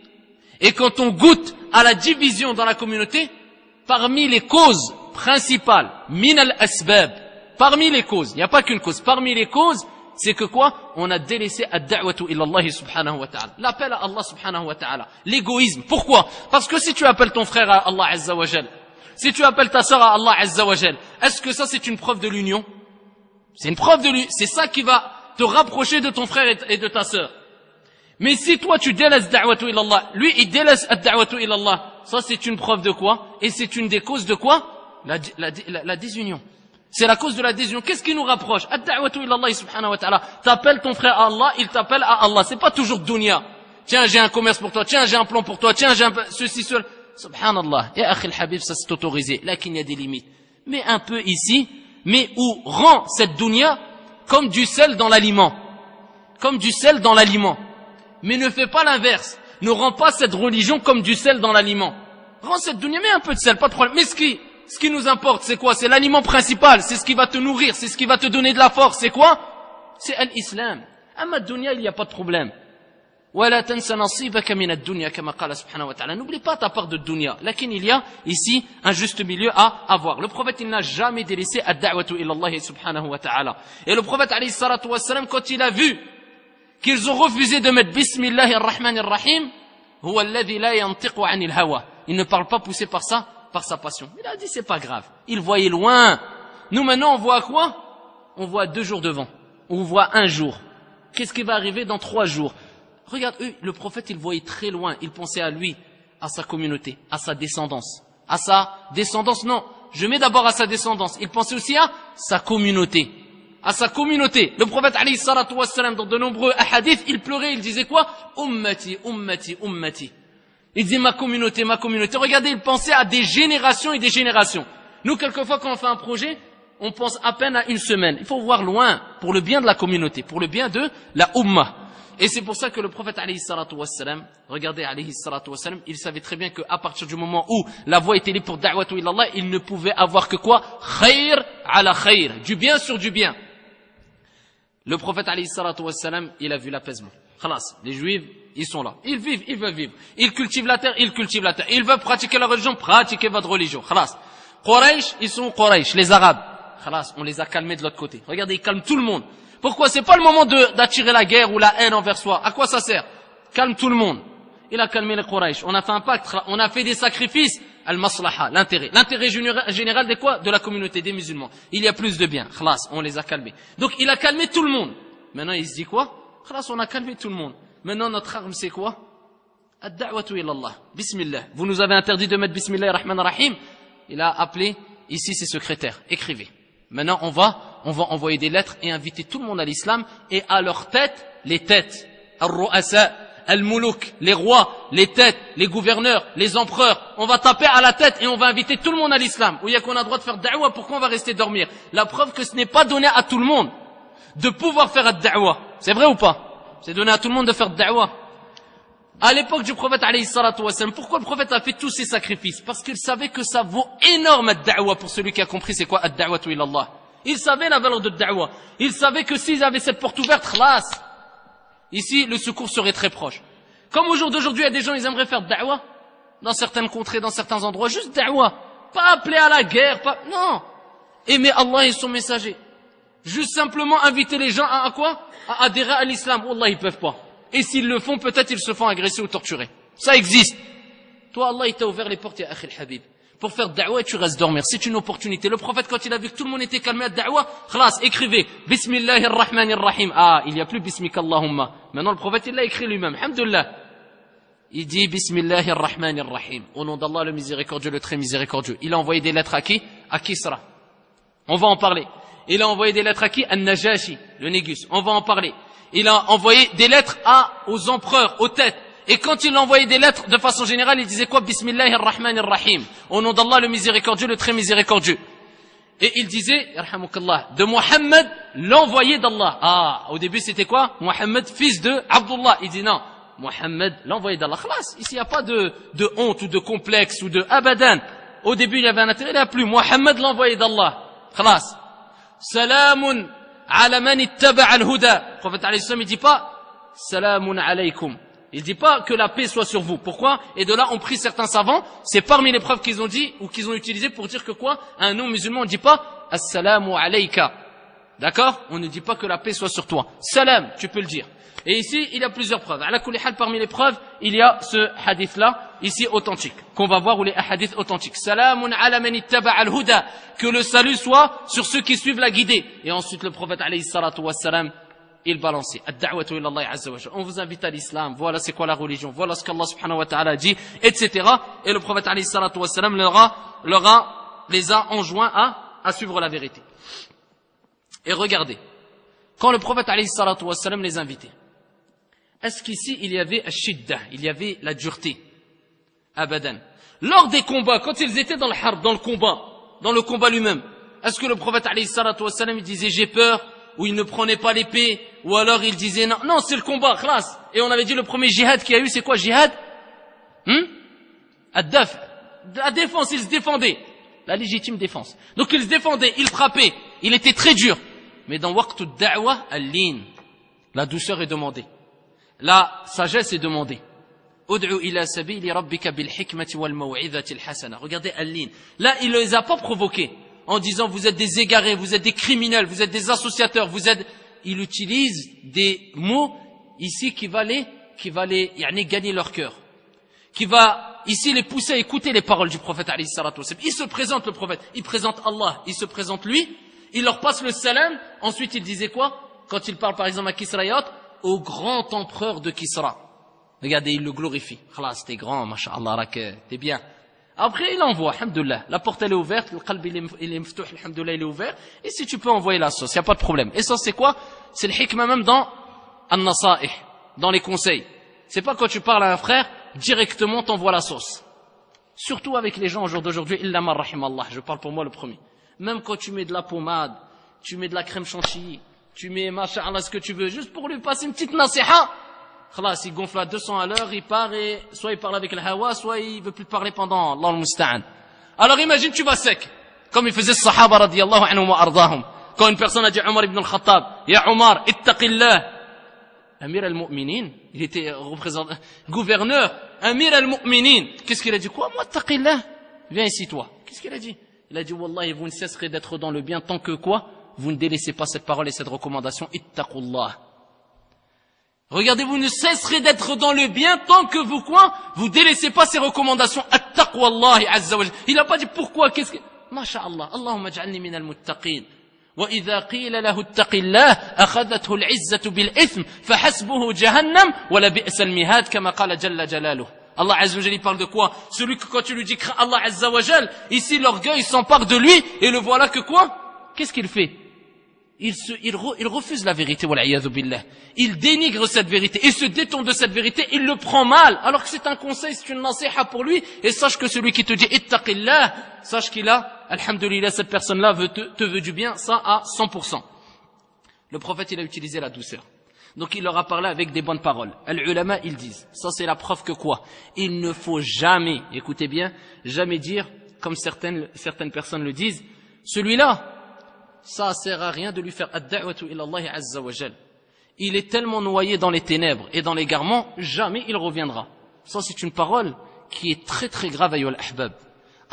et quand on goûte à la division dans la communauté, parmi les causes principales, min al-asbab, parmi les causes, il n'y a pas qu'une cause, parmi les causes, c'est que quoi? On a délaissé ad-da'watu ila Allah subhanahu wa ta'ala. L'appel à Allah subhanahu wa ta'ala. L'égoïsme. Pourquoi? Parce que si tu appelles ton frère à Allah azza wa jal, si tu appelles ta sœur à Allah azza wa jal, est-ce que ça c'est une preuve de l'union? C'est une preuve de l'union. C'est ça qui va te rapprocher de ton frère et de ta sœur. Mais si toi tu délaisses da'watu ila Allah, lui il délaisse ad-da'watu ila Allah, ça c'est une preuve de quoi? Et c'est une des causes de quoi? La, la, la, la désunion. C'est la cause de la désunion. Qu'est-ce qui nous rapproche? Ad-da'watu ila Allah subhanahu wa ta'ala. T'appelles ton frère à Allah, il t'appelle à Allah. C'est pas toujours dunya. Tiens, j'ai un commerce pour toi. Tiens, j'ai un plan pour toi. Tiens, j'ai un ceci, cela. Subhanallah. Ya akhi al-habib, ça c'est autorisé. Là qu'il y a des limites. Mais un peu ici, mais où rend cette dunya comme du sel dans l'aliment. Comme du sel dans l'aliment. Mais ne fais pas l'inverse. Ne rends pas cette religion comme du sel dans l'aliment. Rends cette dunya, mais un peu de sel, pas de problème. Mais ce qui, Ce qui nous importe, c'est quoi? C'est l'aliment principal, c'est ce qui va te nourrir, c'est ce qui va te donner de la force, c'est quoi? C'est l'islam. Amma dunya, il n'y a pas de problème. وَلَا تَنْسَ نَصِيبَكَ مِنَ الدُّنْيَا كَمَا قَالَ سُبْحَانَهُ وَتَعَالَى. N'oublie pas ta part de dunya. Lakin il y a ici un juste milieu à avoir. Le prophète, il n'a jamais délaissé ad-da'watu ila Allah subhanahu wa ta'ala. Et le prophète, alayhi salatu wa salam, quand il a vu qu'ils ont refusé de mettre Bismillahir Rahmanir Rahim, huwa alladhi la yantiqu 'anil hawa. Il ne parle pas poussé par ça, par sa passion. Il a dit c'est pas grave. Il voyait loin. Nous maintenant on voit quoi? On voit deux jours devant. On voit un jour. Qu'est-ce qui va arriver dans trois jours? Regarde, eux, le prophète il voyait très loin. Il pensait à lui, à sa communauté, à sa descendance. À sa descendance, non. Je mets d'abord à sa descendance. Il pensait aussi à sa communauté. À sa communauté. Le prophète alayhi salatu wassalam, dans de nombreux hadiths, il pleurait, il disait quoi? Ummati, ummati, ummati. Il disait ma communauté, ma communauté. Regardez, il pensait à des générations et des générations. Nous, quelquefois, quand on fait un projet, on pense à peine à une semaine. Il faut voir loin pour le bien de la communauté, pour le bien de la ummah. Et c'est pour ça que le prophète, alayhi salatu wassalam, regardez, alayhi salatu wassalam, il savait très bien qu'à partir du moment où la voie était libre pour da'watu ila Allah, il ne pouvait avoir que quoi? Khayr ala khayr. Du bien sur du bien. Le prophète, alayhi salatu wassalam, il a vu l'apaisement. Khalas, les juifs, ils sont là. Ils vivent, ils veulent vivre. Ils cultivent la terre, ils cultivent la terre. Ils veulent pratiquer la religion, pratiquez votre religion. Khalas. Quraysh, ils sont Quraysh, les Arabes. Khalas, on les a calmés de l'autre côté. Regardez, ils calment tout le monde. Pourquoi? C'est pas le moment de, d'attirer la guerre ou la haine envers soi. À quoi ça sert? Calme tout le monde. Il a calmé les Quraysh. On a fait un pacte, on a fait des sacrifices. Al-maslaha, l'intérêt. L'intérêt général de quoi? De la communauté, des musulmans. Il y a plus de bien. Khalas, on les a calmés. Donc il a calmé tout le monde. Maintenant il se dit quoi? Khalas, on a calmé tout le monde. Maintenant notre arme c'est quoi? Ad-da'watu ila Allah. Bismillah. Vous nous avez interdit de mettre Bismillah ar-Rahman ar-Rahim. Il a appelé ici ses secrétaires. Écrivez. Maintenant on va, on va envoyer des lettres et inviter tout le monde à l'islam et à leur tête, les têtes. Al-Ru'asa, Al-Muluk, les rois, les têtes, les gouverneurs, les empereurs. On va taper à la tête et on va inviter tout le monde à l'islam. Où il y a qu'on a le droit de faire da'wa, pourquoi on va rester dormir? La preuve que ce n'est pas donné à tout le monde de pouvoir faire ad-da'wa. C'est vrai ou pas? C'est donné à tout le monde de faire da'wa. À l'époque du prophète alayhi salatu wassalam, pourquoi le prophète a fait tous ces sacrifices? Parce qu'il savait que ça vaut énorme ad-da'wa pour celui qui a compris c'est quoi ad-da'watu ila Allah. Il savait la valeur de da'wa. Il savait que s'ils avaient cette porte ouverte, khlas, ici le secours serait très proche. Comme au jour d'aujourd'hui, il y a des gens, ils aimeraient faire da'wa dans certaines contrées, dans certains endroits, juste da'wa. pas appeler à la guerre, pas, non. Aimer Allah et son messager. Juste simplement inviter les gens à, à quoi? À adhérer à l'islam. Wallah, ils peuvent pas. Et s'ils le font, peut-être ils se font agresser ou torturer. Ça existe. Toi, Allah, il t'a ouvert les portes, ya akhi al-habib. Pour faire da'wah, tu restes dormir. C'est une opportunité. Le prophète, quand il a vu que tout le monde était calmé à da'wah, khlas, écrivez. Bismillahirrahmanirrahim. Ah, il n'y a plus Bismikallahumma. Maintenant, le prophète, il l'a écrit lui-même. Alhamdulillah. Il dit Bismillahirrahmanirrahim. Au nom d'Allah, le miséricordieux, le très miséricordieux. Il a envoyé des lettres à qui? À Kisra. On va en parler. Il a envoyé des lettres à qui? À Najashi, le Négus. On va en parler. Il a envoyé des lettres à, aux empereurs, aux têtes. Et quand il envoyait des lettres, de façon générale, il disait quoi? Bismillahirrahmanirrahim. Au nom d'Allah, le miséricordieux, le très miséricordieux. Et il disait, yarhamukallah, de Mohammed, l'envoyé d'Allah. Ah, au début, c'était quoi? Mohammed, fils de Abdullah. Il dit non. Mohammed, l'envoyé d'Allah. Khlas. Ici, il n'y a pas de, de honte ou de complexe ou de abadan. Au début, il y avait un intérêt, il n'y a plus. Mohammed, l'envoyé d'Allah. Khlas. Salamun ala man ittaba al-huda. Le prophète alayhi salam, il dit pas Salamun alaykum. Il dit pas que la paix soit sur vous. Pourquoi? Et de là, on prie certains savants. C'est parmi les preuves qu'ils ont dit ou qu'ils ont utilisé pour dire que quoi? Un non-musulman, on ne dit pas Assalamu alayka. D'accord? On ne dit pas que la paix soit sur toi. Salam, tu peux le dire. Et ici, il y a plusieurs preuves. Ala kulli hal, parmi les preuves, il y a ce hadith-là, ici authentique, qu'on va voir, ou les hadiths authentiques. Salamun ala man ittaba al-huda. Que le salut soit sur ceux qui suivent la guidée. Et ensuite, le prophète alayhi salatu wassalam, il balançait. Ad-da'watu ila Allah azza wa jalla. On vous invite à l'islam. Voilà c'est quoi la religion. Voilà ce qu'Allah subhanahu wa ta'ala dit, et cetera. Et le prophète alayhi salatu wassalam leur a, leur a, les a enjoints à, à suivre la vérité. Et regardez. Quand le prophète alayhi salatu wassalam les invitait, est-ce qu'ici il y avait ashidda, il y avait la dureté? Abadan. Lors des combats, quand ils étaient dans le harb, dans le combat, dans le combat lui-même, est-ce que le prophète alayhi salatu wassalam il disait j'ai peur, ou il ne prenait pas l'épée, ou alors il disait non, non c'est le combat, khlas. Et on avait dit le premier jihad qu'il y a eu, c'est quoi jihad? Hum? Ad-daf. La défense, il se défendait. La légitime défense. Donc il se défendait, il frappait, il était très dur. Mais dans waqtu da'wa, al-lin, la douceur est demandée. La sagesse est demandée. Ud'u ila sabili rabbika bil hikmati wal maw'izati al hasana. Regardez al-lin. Là, il ne les a pas provoqués en disant vous êtes des égarés, vous êtes des criminels, vous êtes des associateurs, vous êtes. Il utilise des mots ici qui va les, qui va les, yani gagner leur cœur, qui va ici les pousser à écouter les paroles du prophète alayhi salatu wassalam. Il se présente le prophète, il présente Allah, il se présente lui, il leur passe le salam. Ensuite, il disait quoi quand il parle par exemple à Kisrayot? Au grand empereur de Kisra. Regardez, il le glorifie. Khalas, t'es grand, masha'Allah, t'es bien. Après, il envoie, alhamdoulilah. La porte, elle est ouverte, le qalb, il est, il est mftouh, alhamdoulilah, il est ouvert. Et si tu peux envoyer la sauce, il n'y a pas de problème. Et ça, c'est quoi? C'est le hikmah même dans an-nasa'ih, dans les conseils. C'est pas quand tu parles à un frère, directement t'envoies la sauce. Surtout avec les gens au jour d'aujourd'hui, illa ma rahimallah, je parle pour moi le premier. Même quand tu mets de la pommade, tu mets de la crème chantilly, tu mets, masha'Allah, ce que tu veux, juste pour lui passer une petite nasiha. Khalas, il gonfle à deux cents à l'heure, il part et, soit il parle avec le hawa, soit il veut plus parler pendant, Allah al-musta'an. Alors imagine, tu vas sec. Comme il faisait le sahaba, radiyallahu anhum wa ardahum. Quand une personne a dit Omar ibn al-Khattab, Ya Omar, ittaqillah. Amir al-Mu'minin, il était représentant, gouverneur, Amir al-Mu'minin. Qu'est-ce qu'il a dit? Quoi? Moi, ittaqillah. Viens ici, toi. Qu'est-ce qu'il a dit? Il a dit, Wallahi, vous ne cesserez d'être dans le bien tant que quoi? Vous ne délaissez pas cette parole et cette recommandation, ittaqullah. Regardez, vous ne cesserez d'être dans le bien tant que vous quoi? Vous délaissez pas ces recommandations, attaqwallahi azza wa jalla. Il n'a pas dit pourquoi, qu'est-ce que, masha'Allah, Allahumma ja'alni min al-muttaqin. وإذا قيل له اتق الله أخذته العزة بالإثم فحسبه جهنم ولبئس المهاد كما قال جل جلاله. Allah Azza wa Jalla, il parle de quoi? Celui que quand tu lui dis crains Allah Azza wa Jalla, ici l'orgueil s'empare de lui et le voilà que quoi? Qu'est-ce qu'il fait? Il, se, il, re, il refuse la vérité, wal'iyadhu billah. Il dénigre cette vérité et se détourne de cette vérité, il le prend mal, alors que c'est un conseil, c'est une nasiha pour lui. Et sache que celui qui te dit ittaqillah, sache qu'il a, alhamdulillah, cette personne-là veut te, te veut du bien, ça à cent pour cent. Le prophète, il a utilisé la douceur. Donc il leur a parlé avec des bonnes paroles. Al-ulama, ils disent, ça c'est la preuve que quoi? Il ne faut jamais, écoutez bien, jamais dire, comme certaines, certaines personnes le disent, celui-là, ça sert à rien de lui faire ad-da'watu ila Allah azza wa jal. Il est tellement noyé dans les ténèbres et dans l'égarement, jamais il reviendra. Ça c'est une parole qui est très très grave, ayyuhal ahbab.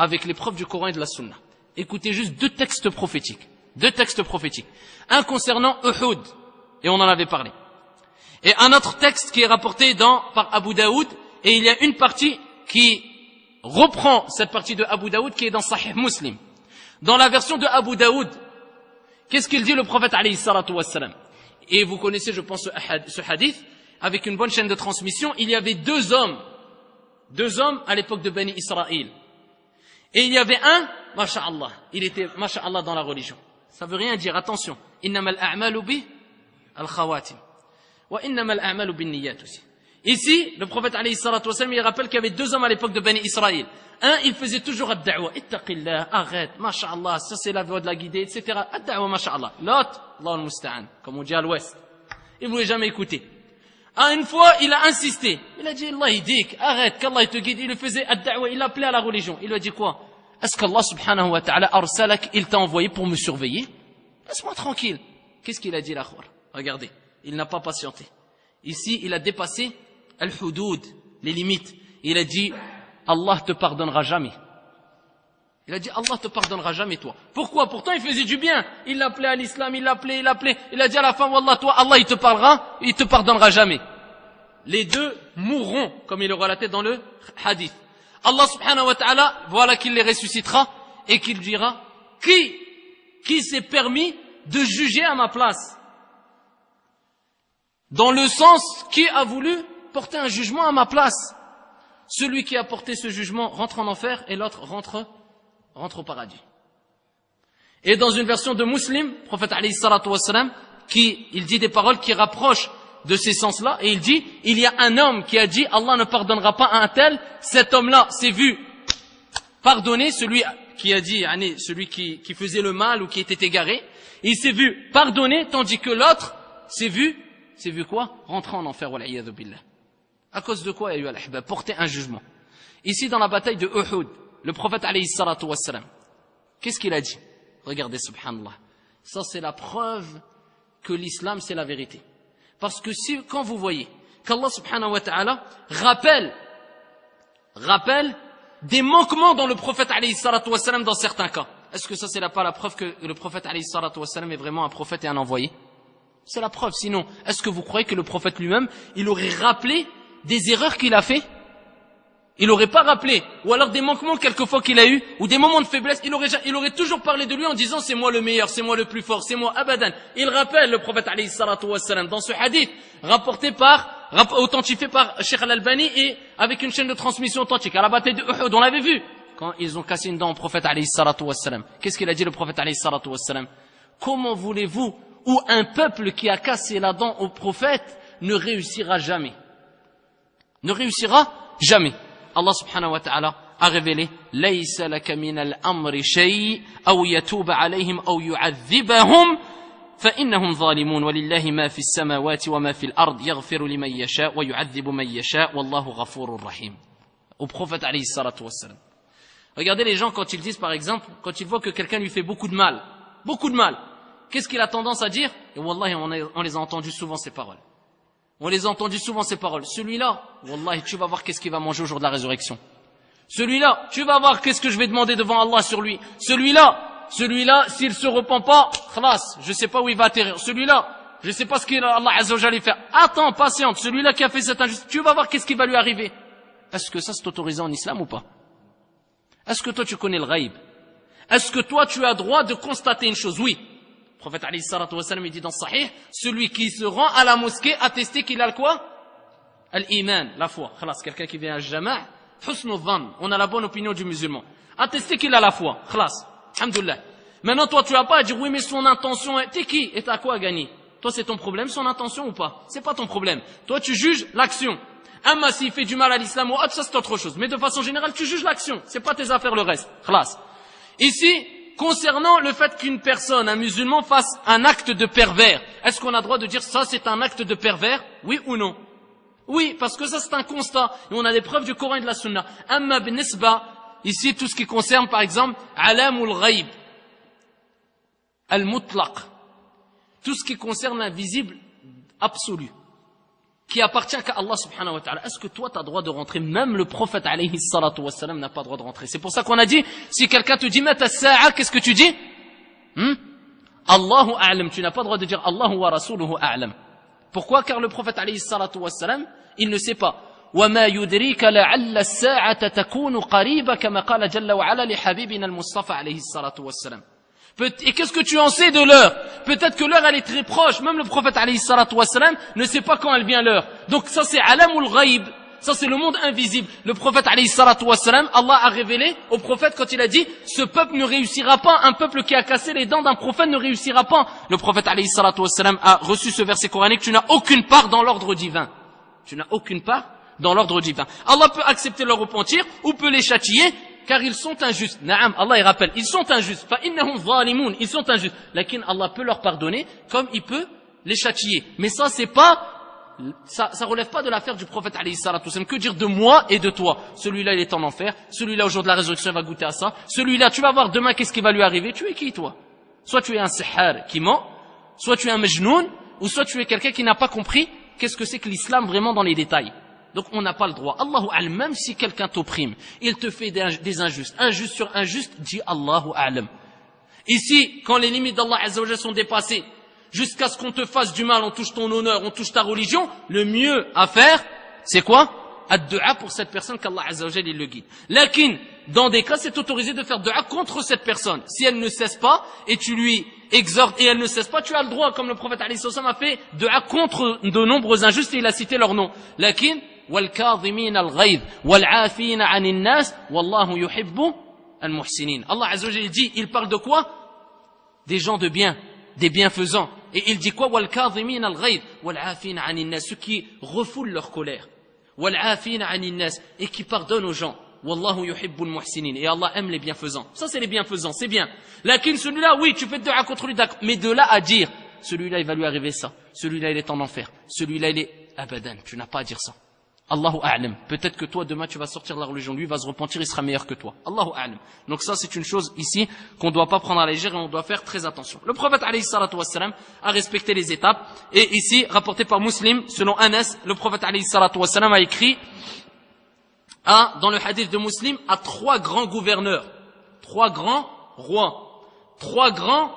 avec les preuves du Coran et de la Sunna. Écoutez juste deux textes prophétiques. Deux textes prophétiques. Un concernant Uhud, et on en avait parlé. Et un autre texte qui est rapporté dans, par Abu Daoud, et il y a une partie qui reprend cette partie de Abu Daoud qui est dans Sahih Muslim. Dans la version de Abu Daoud, qu'est-ce qu'il dit le prophète alayhi salatu wassalam? Et vous connaissez, je pense, ce hadith, avec une bonne chaîne de transmission, il y avait deux hommes, deux hommes à l'époque de Bani Israël. Et il y avait un, masha'Allah, il était, masha'Allah, dans la religion. Ça veut rien dire, attention. Innamal a'malu bi al-khawatim. Wa innamal a'malu bin niyyat aussi. Ici, le prophète alayhi salatu wassalam, il rappelle qu'il y avait deux hommes à l'époque de Bani Israël. Un, il faisait toujours ad-da'wa. Ittaqillah, arrête, masha'Allah, ça c'est la voie de la guidée, et cetera. Ad-da'wa, masha'Allah. L'autre, Allah al-musta'an, comme on dit à l'ouest. Il voulait jamais écouter. À une fois, il a insisté. Il a dit, Allah ydik, arrête, qu'Allah te guide. Il le faisait ad-da'wa, il l'appelait à la religion. Il lui a dit quoi? Est-ce qu'Allah subhanahu wa ta'ala arsalak, il t'a envoyé pour me surveiller? Laisse-moi tranquille. Qu'est-ce qu'il a dit là? Regardez, il n'a pas patienté. Ici, il a dépassé al-hudud, les limites. Il a dit, Allah te pardonnera jamais. Il a dit, Allah te pardonnera jamais, toi. Pourquoi? Pourtant, il faisait du bien. Il l'appelait à l'islam, il l'appelait, il l'appelait. Il a dit à la fin, Wallah, toi, Allah, il te parlera, il te pardonnera jamais. Les deux mourront, comme il le relatait dans le hadith. Allah subhanahu wa ta'ala, voilà qu'il les ressuscitera et qu'il dira, qui, qui s'est permis de juger à ma place? Dans le sens, qui a voulu porter un jugement à ma place? Celui qui a porté ce jugement rentre en enfer et l'autre rentre, rentre au paradis. Et dans une version de Muslim, le prophète alayhi salatu wassalam, qui, il dit des paroles qui rapprochent de ces sens-là, et il dit, il y a un homme qui a dit, Allah ne pardonnera pas à un tel, cet homme-là s'est vu pardonner, celui qui a dit, celui qui, qui faisait le mal ou qui était égaré, il s'est vu pardonner, tandis que l'autre s'est vu, s'est vu quoi? Rentrer en enfer, wal'iyadhu billah. À cause de quoi, ayyuha al-ahbab? Porter un jugement. Ici, dans la bataille de Uhud, le prophète alayhi salatu wassalam, qu'est-ce qu'il a dit? Regardez, subhanallah. Ça, c'est la preuve que l'islam, c'est la vérité. Parce que si, quand vous voyez qu'Allah subhanahu wa ta'ala rappelle, rappelle des manquements dans le prophète alayhi salatu wassalam dans certains cas, est-ce que ça, c'est là pas la preuve que le prophète alayhi salatu wassalam est vraiment un prophète et un envoyé? C'est la preuve. Sinon, est-ce que vous croyez que le prophète lui-même, il aurait rappelé des erreurs qu'il a fait? Il n'aurait pas rappelé, ou alors des manquements quelquefois qu'il a eu, ou des moments de faiblesse, il aurait, il aurait toujours parlé de lui en disant c'est moi le meilleur, c'est moi le plus fort, c'est moi abadan. Il rappelle le prophète alayhi salatu wassalam dans ce hadith, rapporté par, authentifié par Cheikh Al-Albani et avec une chaîne de transmission authentique, à la bataille de Uhud, on l'avait vu, quand ils ont cassé une dent au prophète alayhi salatu wassalam. Qu'est-ce qu'il a dit le prophète alayhi salatu wassalam? Comment voulez-vous, ou un peuple qui a cassé la dent au prophète ne réussira jamais? Ne réussira jamais. Allah subhanahu wa ta'ala a révélé laysa laka min al-amri shay aw yatuba alayhim aw yu'adhibahum fa innahum zalimun walillahi ma fi as-samawati wa ma fi al-ard yaghfiru liman yasha wa yu'adhibu man yasha wallahu ghafurur rahim. Au prophète alayhi salatu wassalam. Regardez les gens quand ils disent par exemple, quand ils voient que quelqu'un lui fait beaucoup de mal, beaucoup de mal, qu'est-ce qu'il a tendance à dire? Et wallahi on, a, on les a entendus souvent ces paroles. On les a entendu souvent ces paroles. Celui-là, wallahi, tu vas voir qu'est-ce qu'il va manger au jour de la résurrection. Celui-là, tu vas voir qu'est-ce que je vais demander devant Allah sur lui. Celui-là, celui-là, s'il se repent pas, khalas, je sais pas où il va atterrir. Celui-là, je sais pas ce qu'il Allah Azza wa Jalla faire. Attends, patiente, celui-là qui a fait cette injustice, tu vas voir qu'est-ce qui va lui arriver. Est-ce que ça c'est autorisé en islam ou pas? Est-ce que toi tu connais le ghaib? Est-ce que toi tu as droit de constater une chose? Oui. Le prophète alayhi salatu wassalam dit dans Sahih, celui qui se rend à la mosquée attesté qu'il a le quoi? Al-iman, la foi. Khalas, quelqu'un qui vient à Jama', husnu dhann, on a la bonne opinion du musulman. Attesté qu'il a la foi. Khalas, alhamdulillah. Maintenant toi tu vas pas dire oui mais son intention est, t'es qui? Et t'as quoi à gagner? Toi c'est ton problème, son intention ou pas? C'est pas ton problème. Toi tu juges l'action. Amma s'il fait du mal à l'islam ou autre, ça c'est autre chose. Mais de façon générale tu juges l'action. C'est pas tes affaires le reste. Khalas. Ici, concernant le fait qu'une personne, un musulman, fasse un acte de pervers, est-ce qu'on a droit de dire ça c'est un acte de pervers? Oui ou non? Oui, parce que ça c'est un constat. Et on a des preuves du Coran et de la Sunna. Amma binisba, ici tout ce qui concerne par exemple, alamul ghaib, al-mutlaq, tout ce qui concerne l'invisible absolu. qui appartient qu'à Allah subhanahu wa ta'ala, est-ce que toi tu as droit de rentrer? Même le prophète alayhi salatu wassalam n'a pas droit de rentrer. C'est pour ça qu'on a dit, si quelqu'un te dit mata as-sa'a, qu'est-ce que tu dis? hmm? Allahu a'lam, tu n'as pas droit de dire Allahu wa rasuluhu a'lam. Pourquoi? Car le prophète alayhi salatu wassalam, il ne sait pas. وَمَا يُدْرِيكَ لَعَلَّ السَّاعَةَ تَكُونُ قَرِيبًا كَمَا قَالَ جَلَّ وَعَلَى لِحَبِيبِنَا الْمُصْطَفَى عليه الصلاة والسلام. Et qu'est-ce que tu en sais de l'heure? Peut-être que l'heure elle est très proche. Même le prophète alayhi salatu wassalam ne sait pas quand elle vient l'heure. Donc ça c'est alamul ghaib. Ça c'est le monde invisible. Le prophète alayhi salatu wassalam, Allah a révélé au prophète quand il a dit ce peuple ne réussira pas, un peuple qui a cassé les dents d'un prophète ne réussira pas. Le prophète alayhi salatu wassalam a reçu ce verset coranique, tu n'as aucune part dans l'ordre divin. Tu n'as aucune part dans l'ordre divin. Allah peut accepter leur repentir ou peut les châtier car ils sont injustes. Naam, Allah il rappelle, ils sont injustes. Fa innahum zalimun, ils sont injustes. Lakin Allah peut leur pardonner comme il peut les châtier. Mais ça c'est pas ça ça relève pas de l'affaire du prophète alayhi salatu wasallam. Que dire de moi et de toi? Celui-là il est en enfer, celui-là au jour de la résurrection il va goûter à ça, celui-là tu vas voir demain qu'est-ce qui va lui arriver. Tu es qui toi? Soit tu es un sihar qui ment, soit tu es un majnoun, ou soit tu es quelqu'un qui n'a pas compris qu'est-ce que c'est que l'islam vraiment dans les détails. Donc on n'a pas le droit. Allahu a'lam, même si quelqu'un t'opprime, il te fait des injustes, injuste sur injuste, dis Allahu a'lam. Ici, quand les limites d'Allah Azza wa Jalla sont dépassées, jusqu'à ce qu'on te fasse du mal, on touche ton honneur, on touche ta religion, le mieux à faire, c'est quoi? Ad-du'a pour cette personne qu'Allah Azza wa Jalla il le guide. Lakin, dans des cas, c'est autorisé de faire du'a contre cette personne. Si elle ne cesse pas, et tu lui exhortes, et elle ne cesse pas, tu as le droit, comme le prophète alayhi sallam a fait, du'a contre de nombreux injustes, et il a cité leur nom. Lakin, وَالْكَاظِمِينَ الْغَيْظَ وَالْعَافِينَ عَنِ النَّاسِ وَاللَّهُ يُحِبُّ الْمُحْسِنِينَ. Allah Azza wa Jalla dit, il parle de quoi? Des gens de bien, des bienfaisants. Et il dit quoi? وَالْكَاظِمِينَ الْغَيْظَ وَالْعَافِينَ عَنِ النَّاسِ, ceux qui refoulent leur colère. وَالْعَافِينَ عَنِ النَّاسِ, et qui pardonnent aux gens. Wallahu yuhibbul muhsinin. Et Allah aime les bienfaisants. Ça c'est les bienfaisants, c'est bien. Lakin celui-là, oui, tu fais de dua contre lui, d'accord. Mais de là à dire, celui-là il va lui arriver ça, celui-là il est en enfer, celui-là il est abadan, tu n'as pas à dire ça. Allahu a'lam. Peut-être que toi demain tu vas sortir de la religion, lui il va se repentir, il sera meilleur que toi. Allahu a'lam. Donc ça c'est une chose ici qu'on ne doit pas prendre à la légère et on doit faire très attention. Le prophète alayhi salatu wassalam a respecté les étapes et ici rapporté par Muslim, selon Anas, le prophète alayhi salatu wassalam a écrit à, dans le hadith de Muslim, à trois grands gouverneurs, trois grands rois, trois grands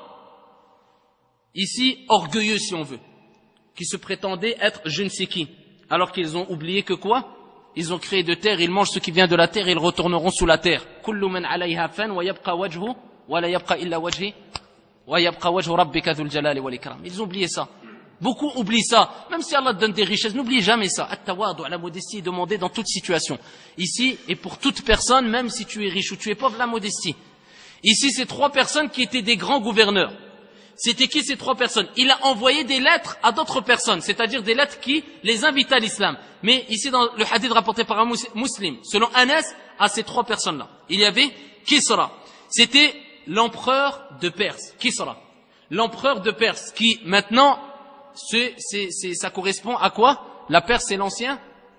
ici orgueilleux si on veut, qui se prétendaient être je ne sais qui. Alors qu'ils ont oublié que quoi? Ils ont créé de terre, ils mangent ce qui vient de la terre et ils retourneront sous la terre. Kullu man alayha fan wa yabqa wajhu wa la yabqa illa wajhi wa yabqa wajhu rabbika dhul jalali wal ikram. Ils ont oublié ça. Beaucoup oublient ça. Même si Allah te donne des richesses, n'oublie jamais ça. At-tawadu, la modestie est demandée dans toute situation. Ici, et pour toute personne, même si tu es riche ou tu es pauvre, la modestie. Ici, c'est trois personnes qui étaient des grands gouverneurs. C'était qui ces trois personnes? Il a envoyé des lettres à d'autres personnes, c'est-à-dire des lettres qui les invitaient à l'islam. Mais ici dans le hadith rapporté par un musulman, selon Anas, à ces trois personnes-là, il y avait Kisra. C'était l'empereur de Perse. Kisra. L'empereur de Perse, qui maintenant, c'est, c'est, c'est, ça correspond à quoi? La Perse, c'est l'ancien?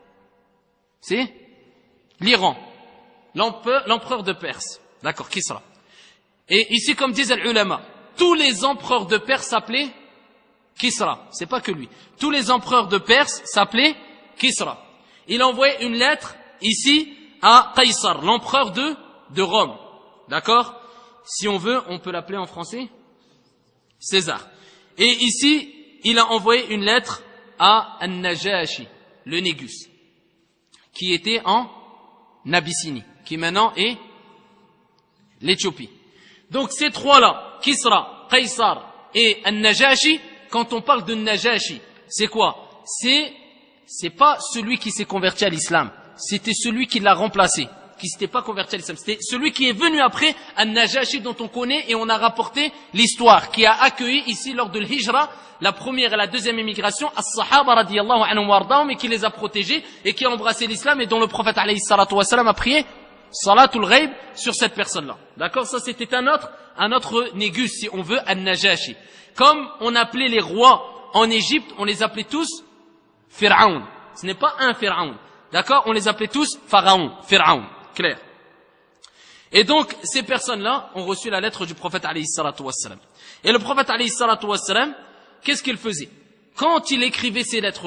C'est l'Iran. L'empereur, l'empereur de Perse. D'accord, Kisra. Et ici, comme disent les ulama, tous les empereurs de Perse s'appelaient Kisra. C'est pas que lui. Tous les empereurs de Perse s'appelaient Kisra. Il a envoyé une lettre ici à Qaysar, l'empereur de, de Rome. D'accord? Si on veut, on peut l'appeler en français César. Et ici, il a envoyé une lettre à An-Najashi, le Négus, qui était en Abyssinie, qui maintenant est l'Éthiopie. Donc ces trois-là, Kisra, Qaysar et An-Najashi, quand on parle de Najashi, c'est quoi? C'est, c'est pas celui qui s'est converti à l'islam, c'était celui qui l'a remplacé, qui s'était pas converti à l'islam, c'était celui qui est venu après, An-Najashi dont on connaît et on a rapporté l'histoire, qui a accueilli ici lors de l'Hijra, la première et la deuxième émigration, As-Sahaba radiyallahu anhum wardahum, et qui les a protégés et qui a embrassé l'islam et dont le prophète alayhi salatu wassalam a prié Salatul Ghaib sur cette personne-là. D'accord? Ça, c'était un autre, un autre négus, si on veut, An-Najashi. Comme on appelait les rois en Égypte, on les appelait tous Pharaon. Ce n'est pas un Pharaon. D'accord? On les appelait tous Pharaon. Pharaon. Clair. Et donc, ces personnes-là ont reçu la lettre du prophète alayhi salatu wassalam. Et le prophète alayhi salatu wassalam, qu'est-ce qu'il faisait? Quand il écrivait ces lettres-là,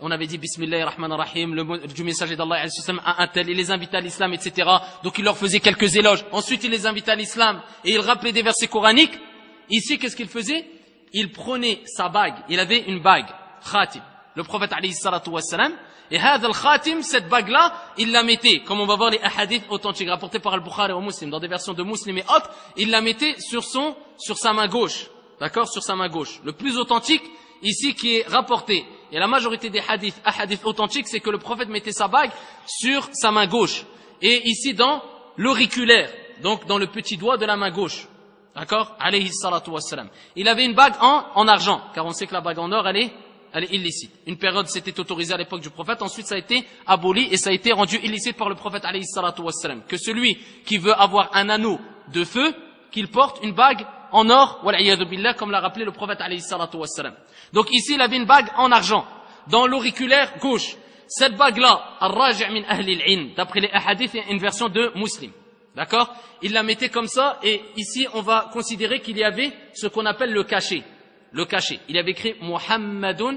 on avait dit Bismillahir Rahmanir Rahim, le mot du messager d'Allah à un tel, il les invitait à l'islam, et cetera. Donc il leur faisait quelques éloges. Ensuite, il les invitait à l'islam et il rappelait des versets coraniques. Ici, qu'est-ce qu'il faisait? Il prenait sa bague. Il avait une bague, khatim. Le prophète alayhi salatu wassalam. Et hadha al-khatim, cette bague-là, il la mettait, comme on va voir les hadiths authentiques rapportés par Al-Bukhari ou Muslim, dans des versions de Muslim et autres, il la mettait sur son, sur sa main gauche. D'accord? Sur sa main gauche. Le plus authentique, ici, qui est rapporté. Et la majorité des hadiths, hadiths authentiques, c'est que le prophète mettait sa bague sur sa main gauche. Et ici, dans l'auriculaire. Donc, dans le petit doigt de la main gauche. D'accord? Alayhi salatu wassalam. Il avait une bague en, en argent. Car on sait que la bague en or, elle est, elle est illicite. Une période, c'était autorisé à l'époque du prophète. Ensuite, ça a été aboli et ça a été rendu illicite par le prophète alayhi salatu wassalam. Que celui qui veut avoir un anneau de feu, qu'il porte une bague en or, wal'iyadu billah, comme l'a rappelé le prophète alayhi salatu wassalam. Donc ici, il avait une bague en argent, dans l'auriculaire gauche. Cette bague-là, al-raji' min ahli al-ilm, d'après les hadiths, il y a une version de Muslim. D'accord? Il la mettait comme ça, et ici, on va considérer qu'il y avait ce qu'on appelle le cachet. Le cachet. Il avait écrit Muhammadun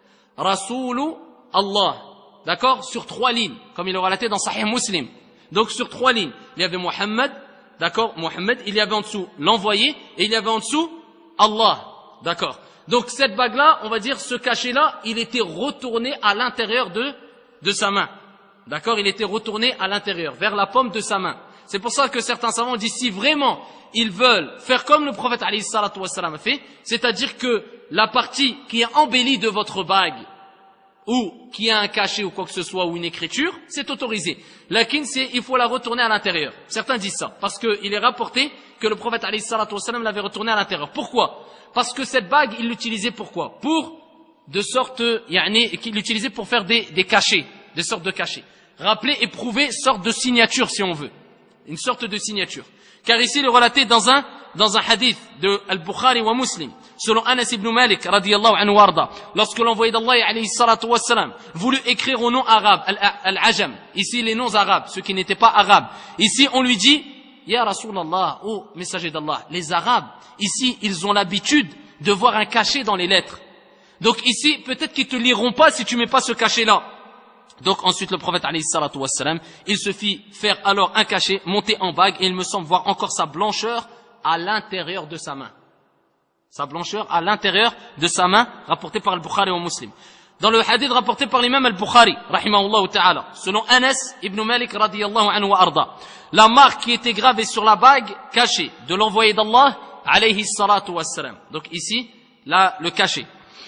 Rasoulu Allah. D'accord? Sur trois lignes, comme il est relaté dans Sahih Muslim. Donc sur trois lignes, il y avait Muhammad, d'accord? Muhammad, il y avait en dessous l'envoyé, et il y avait en dessous Allah. D'accord? Donc cette bague-là, on va dire, ce cachet-là, il était retourné à l'intérieur de, de sa main. D'accord? Il était retourné à l'intérieur, vers la paume de sa main. C'est pour ça que certains savants disent, si vraiment ils veulent faire comme le prophète alayhi salatu wassalam a fait, c'est-à-dire que la partie qui est embellie de votre bague, ou qui a un cachet ou quoi que ce soit, ou une écriture, c'est autorisé. Lakin, c'est, il faut la retourner à l'intérieur. Certains disent ça, parce qu'il est rapporté que le prophète alayhi salatu wassalam l'avait retournée à l'intérieur. Pourquoi? Parce que cette bague, il l'utilisait pourquoi? Pour, de sorte, yani, qu'il l'utilisait pour faire des, des cachets, des sortes de cachets. Rappeler et prouver sorte de signature, si on veut. Une sorte de signature. Car ici, il est relaté dans un, dans un hadith de Al-Bukhari wa Muslim, selon Anas ibn Malik, radiyallahu anhu warda, lorsque l'envoyé d'Allah, alayhi salatu wassalam, voulut écrire au nom arabe, Al-Ajam, ici les noms arabes, ceux qui n'étaient pas arabes, ici on lui dit, Ya Rasulallah, ô messager d'Allah, les arabes, ici, ils ont l'habitude de voir un cachet dans les lettres. Donc ici, peut-être qu'ils te liront pas si tu mets pas ce cachet-là. Donc ensuite le prophète alayhi salatu wassalam, il se fit faire alors un cachet, monter en bague, et il me semble voir encore sa blancheur à l'intérieur de sa main. Sa blancheur à l'intérieur de sa main, rapporté par Al-Bukhari ou Muslim. Dans le hadith rapporté par l'imam Al-Bukhari, rahimahullah ta'ala, selon Anas ibn Malik radiyallahu anhu wa arda, la marque qui était gravée sur la bague cachée de l'envoyé d'Allah, alayhi salatu wassalam. Donc ici, là, le cachet.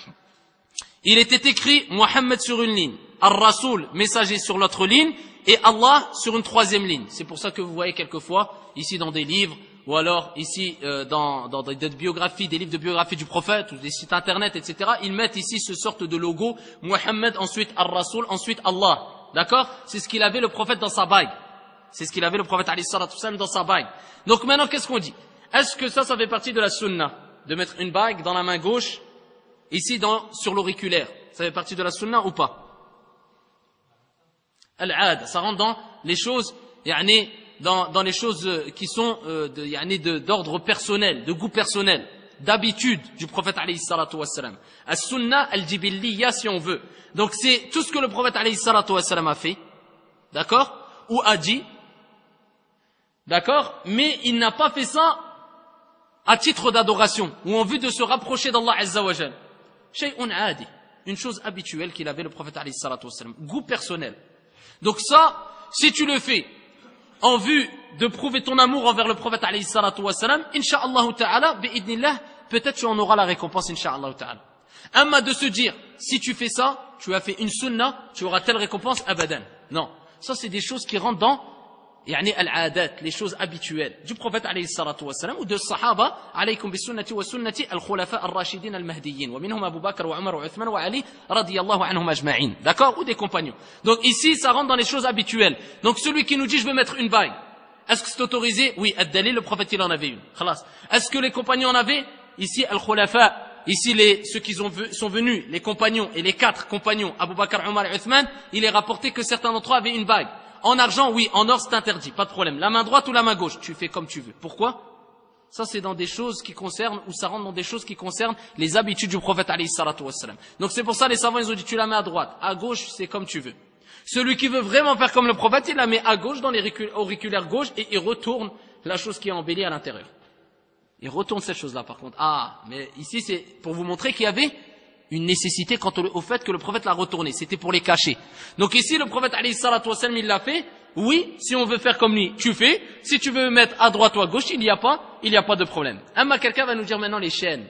Il était écrit Muhammad sur une ligne, Ar-Rasoul, messager sur l'autre ligne, et Allah sur une troisième ligne. C'est pour ça que vous voyez quelquefois, ici dans des livres, ou alors ici euh, dans, dans des biographies, des livres de biographie du prophète, ou des sites internet, et cetera, ils mettent ici ce sorte de logo, Muhammad, ensuite Ar-Rasoul, ensuite Allah. D'accord? C'est ce qu'il avait le prophète dans sa bague. C'est ce qu'il avait le prophète alayhi salatu wassalam dans sa bague. Donc maintenant, qu'est-ce qu'on dit? Est-ce que ça, ça fait partie de la sunna? De mettre une bague dans la main gauche, ici dans, sur l'auriculaire. Ça fait partie de la sunna ou pas? Al-Aad, ça rentre dans les choses, yani, dans, dans les choses qui sont euh, de, yani, de, d'ordre personnel, de goût personnel, d'habitude du prophète alayhi salatu wassalam. As-sunna al-jibilliya si on veut. Donc c'est tout ce que le prophète alayhi salatu wassalam a fait, d'accord, ou a dit, d'accord, mais il n'a pas fait ça à titre d'adoration, ou en vue de se rapprocher d'Allah azza wa jal. Shay'un adi, une chose habituelle qu'il avait le prophète alayhi salatu wassalam, goût personnel. Donc ça, si tu le fais en vue de prouver ton amour envers le prophète alayhi salatu wassalam, insha'Allah ta'ala, bi'idnillah, peut-être tu en auras la récompense, insha'Allah ta'ala. Amma de se dire, si tu fais ça, tu as fait une sunna, tu auras telle récompense, abadan. Non. Ça, c'est des choses qui rentrent dans, yani al-adat, les choses habituelles du prophète alayhi salatu wassalam ou de sahaba, alaykum bisunnati wa sunnati al-khulafa al-rashidin al-mahdiyyin, wa minhum Abu Bakr wa Umar wa Uthman wa Ali, radiyallahu anhum ajma'in. D'accord? Ou des compagnons. Donc ici, ça rentre dans les choses habituelles. Donc celui qui nous dit, je veux mettre une bague, est-ce que c'est autorisé? Oui, ad-dalil, le prophète, il en avait une. Khalas. Est-ce que les compagnons en avaient? Ici, al-khulafa, ici, les, ceux qui sont venus, les compagnons et les quatre compagnons, Abu Bakr, Umar et Uthman, il est rapporté que certains d'entre eux avaient une bague. En argent, oui, en or, c'est interdit, pas de problème. La main droite ou la main gauche, tu fais comme tu veux. Pourquoi? Ça, c'est dans des choses qui concernent, ou ça rentre dans des choses qui concernent les habitudes du prophète alayhi salatu wassalam. Donc c'est pour ça les savants, ils ont dit, tu la mets à droite, à gauche, c'est comme tu veux. Celui qui veut vraiment faire comme le prophète, il la met à gauche dans les auriculaires gauche et il retourne la chose qui est embellie à l'intérieur. Il retourne cette chose-là par contre. Ah, mais ici c'est pour vous montrer qu'il y avait une nécessité quant au, au fait que le prophète l'a retourné. C'était pour les cacher. Donc ici le prophète alayhi salatu wassalam, il l'a fait. Oui, si on veut faire comme lui, tu fais. Si tu veux mettre à droite ou à gauche, il n'y a pas, il n'y a pas de problème. Amma quelqu'un va nous dire maintenant les chaînes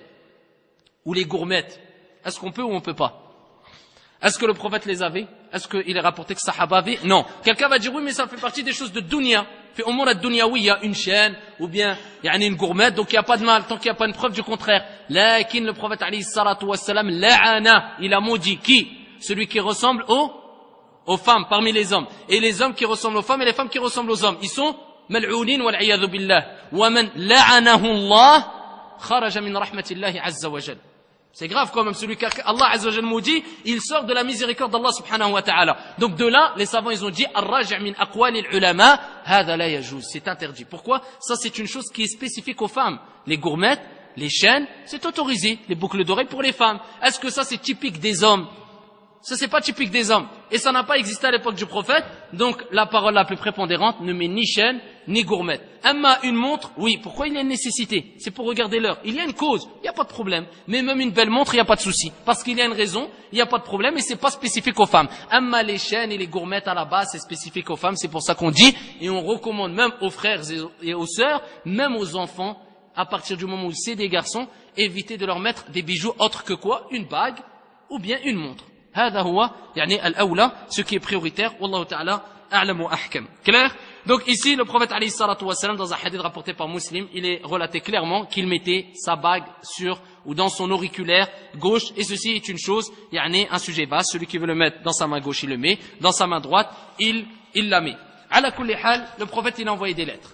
ou les gourmettes. Est-ce qu'on peut ou on peut pas? Est-ce que le prophète les avait? Est-ce qu'il est rapporté que Sahaba avait? Non. Quelqu'un va dire oui, mais ça fait partie des choses de dunya. Fait au monde à dunya, oui, il y a une chaîne ou bien il y a une gourmette, donc il n'y a pas de mal tant qu'il n'y a pas une preuve du contraire. Lakin le prophète alayhi salatu wassalam la'ana, il a maudit qui? Celui qui ressemble au aux femmes parmi les hommes, et les hommes qui ressemblent aux femmes et les femmes qui ressemblent aux hommes, ils sont mal'ounin wal iyadhu billah. Wa man la'anahu Allah kharaja min rahmatillahi azza wa jalla. C'est grave quand même, celui qu'Allah azza wa jalla maudit, il sort de la miséricorde d'Allah subhanahu wa ta'ala. Donc de là, les savants ils ont dit ar-raji' min aqwalil ulama hadha la yajuz, c'est interdit. Pourquoi? Ça c'est une chose qui est spécifique aux femmes. Les gourmettes, les chaînes, c'est autorisé, les boucles d'oreilles pour les femmes. Est-ce que ça c'est typique des hommes? Ça c'est pas typique des hommes. Et ça n'a pas existé à l'époque du prophète. Donc la parole la plus prépondérante ne met ni chaîne, ni gourmette. Amma une montre, oui, pourquoi il y a une nécessité? C'est pour regarder l'heure. Il y a une cause, il n'y a pas de problème. Mais même une belle montre, il n'y a pas de souci. Parce qu'il y a une raison, il n'y a pas de problème et c'est pas spécifique aux femmes. Amma les chaînes et les gourmettes à la base, c'est spécifique aux femmes. C'est pour ça qu'on dit, et on recommande même aux frères et aux sœurs, même aux enfants, à partir du moment où c'est des garçons, éviter de leur mettre des bijoux autres que quoi? Une bague ou bien une montre. هذا هو يعني الأولى, ce qui est prioritaire. Wallahu ta'ala a'lam wa ahkam. Clair? Donc ici, le prophète alayhi salatu wa salam, dans un hadith rapporté par Muslim, il est relaté clairement qu'il mettait sa bague sur ou dans son auriculaire gauche, et ceci est une chose, yani un sujet vaste. Celui qui veut le mettre dans sa main gauche, il le met. Dans sa main droite, il, il la met. Ala kulli hal, le prophète, il a envoyé des lettres.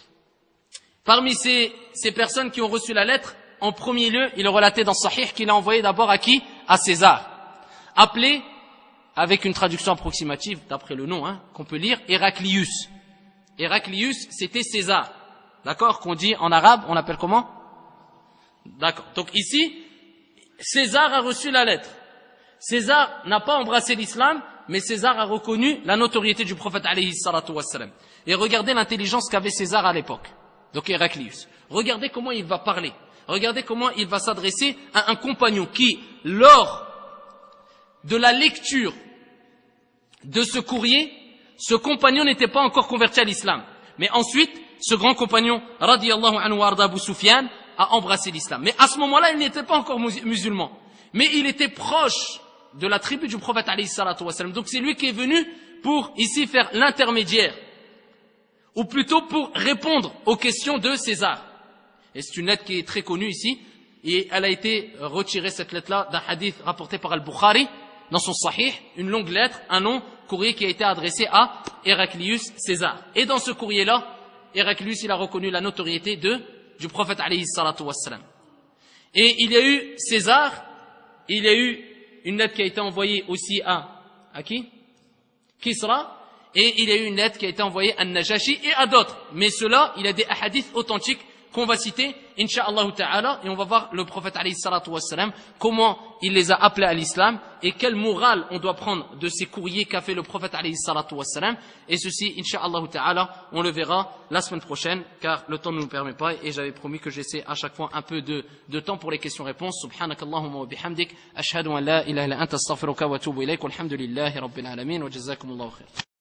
Parmi ces, ces personnes qui ont reçu la lettre, en premier lieu, il est relaté dans Sahih qu'il a envoyé d'abord à qui? À César. Appelé, avec une traduction approximative, d'après le nom, hein, qu'on peut lire, Héraclius. Héraclius, c'était César. D'accord? Qu'on dit en arabe, on l'appelle comment? D'accord. Donc ici, César a reçu la lettre. César n'a pas embrassé l'islam, mais César a reconnu la notoriété du prophète alayhi salatu wassalam. Et regardez l'intelligence qu'avait César à l'époque. Donc Héraclius. Regardez comment il va parler. Regardez comment il va s'adresser à un compagnon qui, lors de la lecture de ce courrier, ce compagnon n'était pas encore converti à l'islam. Mais ensuite, ce grand compagnon, radiyallahu anhu wa arda Abu Sufyan, a embrassé l'islam. Mais à ce moment-là, il n'était pas encore musulman. Mais il était proche de la tribu du prophète alayhi salatu wassalam. Donc c'est lui qui est venu pour ici faire l'intermédiaire. Ou plutôt pour répondre aux questions de César. Et c'est une lettre qui est très connue ici. Et elle a été retirée, cette lettre-là, d'un hadith rapporté par Al-Bukhari, dans son Sahih, une longue lettre, un long courrier qui a été adressé à Héraclius César. Et dans ce courrier-là, Héraclius, il a reconnu la notoriété de, du prophète alayhi salatu wassalam. Et il y a eu César, il y a eu une lettre qui a été envoyée aussi à, à qui? Kisra, et il y a eu une lettre qui a été envoyée à Najashi et à d'autres. Mais cela, il y a des hadiths authentiques qu'on va citer, incha'Allah ta'ala, et on va voir le prophète alayhi salatu wassalam, comment il les a appelés à l'islam, et quelle morale on doit prendre de ces courriers qu'a fait le prophète alayhi salatu wassalam, et ceci, incha'Allah ta'ala, on le verra la semaine prochaine, car le temps ne nous permet pas, et j'avais promis que j'essaie à chaque fois un peu de, de temps pour les questions-réponses. Subhanakallahumma wa bihamdik, ashhadu an la ilaha illa anta astaghfiruka wa atubu ilayk, walhamdulillahi rabbil alamin, wa jazakumullahu khair.